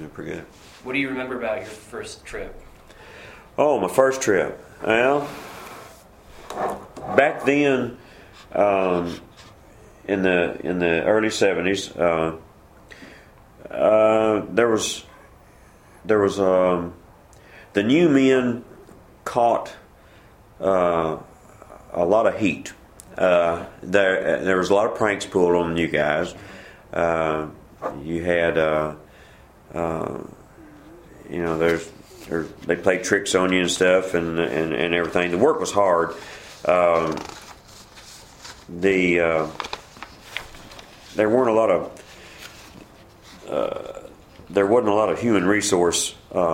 pretty good. What do you remember about your first trip? Oh, my first trip. Well, back then, in the early '70s, there was the new men caught a lot of heat. There was a lot of pranks pulled on the new guys. You had they played tricks on you and stuff and everything. The work was hard. There wasn't a lot of human resource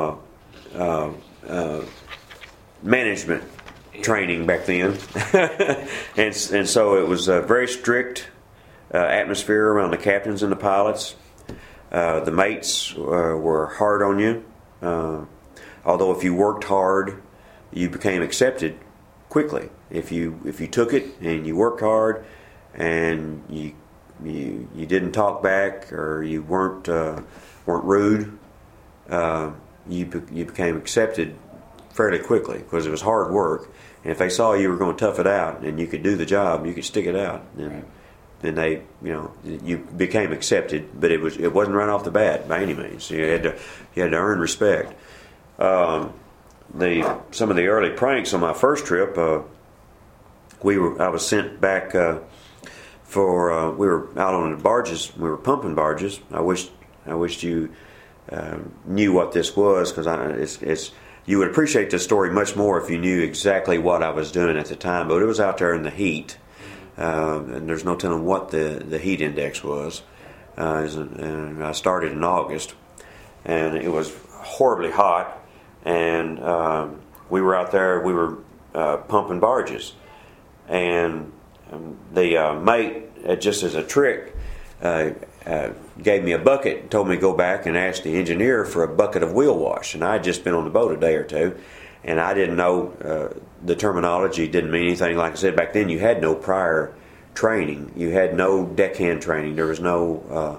management training back then, and so it was a very strict atmosphere around the captains and the pilots. The mates were hard on you. Although if you worked hard, you became accepted quickly. If you took it and you worked hard, and you didn't talk back or you weren't rude, you became accepted fairly quickly because it was hard work. And if they saw you were going to tough it out and you could do the job, you could stick it out, then they, you became accepted. But it wasn't right off the bat by any means. You had to earn respect. Some of the early pranks on my first trip, I was sent back we were out on the barges. We were pumping barges. I wished you knew what this was, because you would appreciate this story much more if you knew exactly what I was doing at the time. But it was out there in the heat, and there's no telling what the heat index was. And I started in August, and it was horribly hot. And we were out there. We were pumping barges, and the mate, just as a trick, gave me a bucket and told me to go back and ask the engineer for a bucket of wheel wash. And I had just been on the boat a day or two, and I didn't know the terminology. Didn't mean anything. Like I said, back then you had no prior training. You had no deckhand training. There was no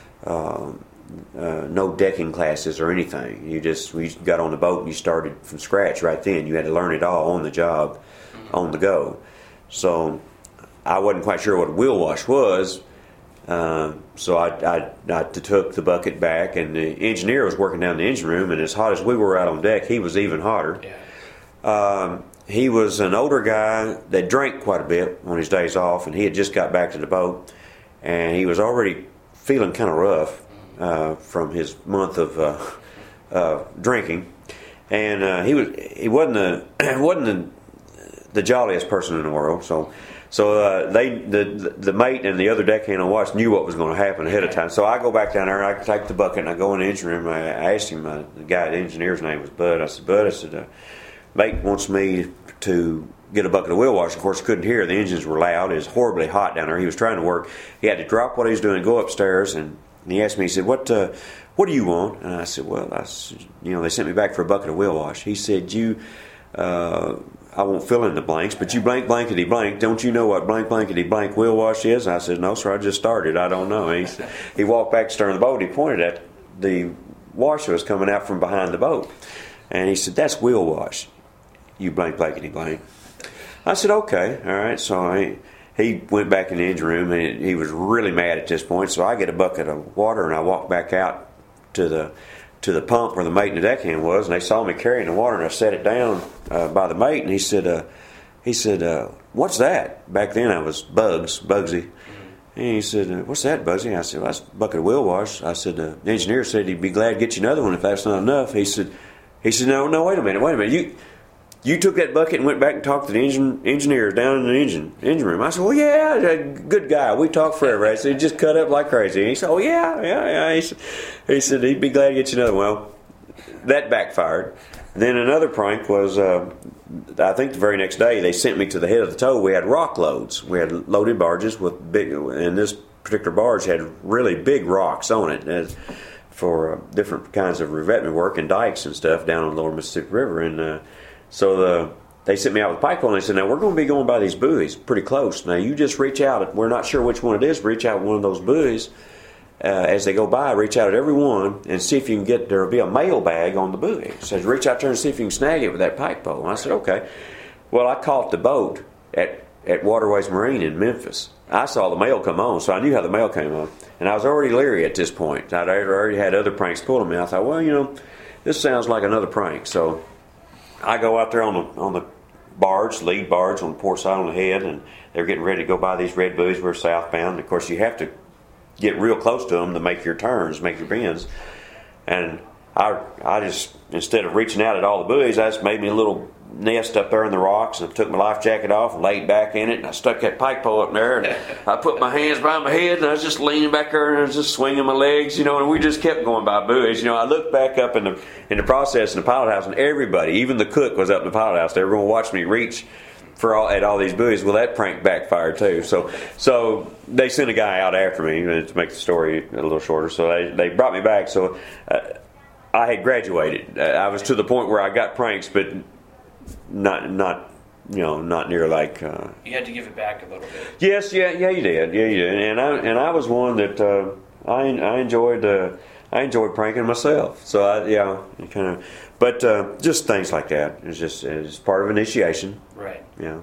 decking classes or anything. We got on the boat and you started from scratch right then. You had to learn it all on the job, on the go. So I wasn't quite sure what a wheel wash was. So I took the bucket back, and the engineer was working down the engine room, and as hot as we were out on deck, he was even hotter. Yeah. He was an older guy that drank quite a bit on his days off, and he had just got back to the boat, and he was already feeling kind of rough from his month of drinking, and he wasn't the jolliest person in the world. So the mate and the other deckhand on watch knew what was going to happen ahead of time. So I go back down there, and I take the bucket, and I go in the engine room. I asked him, the guy, the engineer's name was Bud. I said, Bud, mate wants me to get a bucket of wheel wash. Of course, I couldn't hear. The engines were loud. It was horribly hot down there. He was trying to work. He had to drop what he was doing, go upstairs, and he asked me, he said, what do you want? And I said, well, they sent me back for a bucket of wheel wash. He said, I won't fill in the blanks, but you blank blankety blank. Don't you know what blank blankety blank wheel wash is? And I said, no, sir, I just started. I don't know. He walked back to stern of the boat. He pointed at the wash that was coming out from behind the boat. And he said, that's wheel wash, you blank blankety blank. I said, okay, all right. So he went back in the engine room, and he was really mad at this point. So I get a bucket of water, and I walk back out to the pump where the mate and the deckhand was, and they saw me carrying the water, and I set it down by the mate, and he said, what's that? Back then I was Bugsy. And he said, what's that, Bugsy? I said, well, that's a bucket of wheel wash. I said, the engineer said he'd be glad to get you another one if that's not enough. He said, no, wait a minute. You took that bucket and went back and talked to the engineers down in the engine room. I said, well, yeah, good guy. We talked forever. I said, he just cut up like crazy. And he said, oh, yeah. He said he'd be glad to get you another one. Well, that backfired. Then another prank was, I think the very next day, they sent me to the head of the tow. We had rock loads. We had loaded barges with big, and this particular barge had really big rocks on it for different kinds of revetment work and dikes and stuff down on the lower Mississippi River. And so they sent me out with a pipe pole, and they said, now we're going to be going by these buoys pretty close. Now you just reach out. We're not sure which one it is. Reach out one of those buoys as they go by, reach out at every one and see if you can get, there'll be a mail bag on the buoy. It says, reach out there and see if you can snag it with that pike pole. And I said, okay. Well, I caught the boat at Waterways Marine in Memphis. I saw the mail come on, so I knew how the mail came on. And I was already leery at this point. I'd already had other pranks pulled on me. I thought, well, this sounds like another prank. So I go out there on the barge, lead barge on the port side on the head, and they're getting ready to go by these red buoys. We're southbound. And of course, you have to get real close to them to make your turns, make your bends. And I just, instead of reaching out at all the buoys, I just made me a little nest up there in the rocks and took my life jacket off and laid back in it, and I stuck that pike pole up there, and I put my hands behind my head, and I was just leaning back there, and I was just swinging my legs, and we just kept going by buoys. I looked back up in the process in the pilot house, and everybody, even the cook, was up in the pilot house. Everyone watched me reach at all these buoys. Well, that prank backfired too. So they sent a guy out after me to make the story a little shorter. So they brought me back. So I had graduated. I was to the point where I got pranks, but not near like. You had to give it back a little bit. Yes, yeah, you did, and I was one that I enjoyed pranking myself. So kind of, but just things like that. It's part of initiation. Right. Yeah.